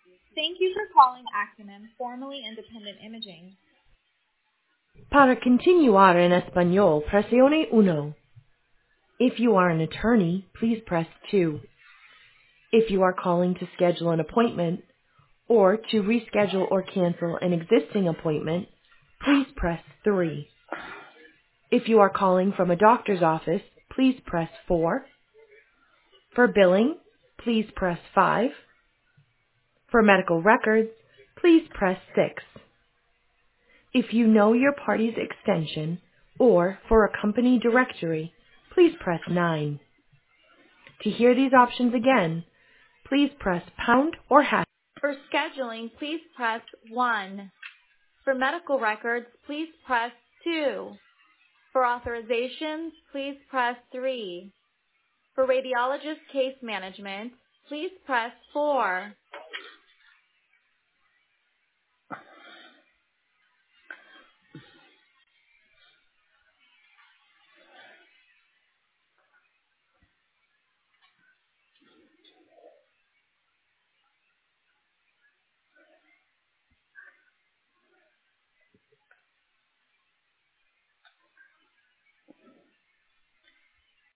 Thank you for calling Acumen, formerly Independent Imaging. Para continuar en español, presione uno. If you are an attorney, please press 2. If you are calling to schedule an appointment or to reschedule or cancel an existing appointment, please press 3. If you are calling from a doctor's office, please press 4. For billing, please press 5. For medical records, please press 6. If you know your party's extension or for a company directory, please press 9. To hear these options again, please press pound or hash. For scheduling, please press 1. For medical records, please press 2. For authorizations, please press 3. For radiologist case management, please press 4.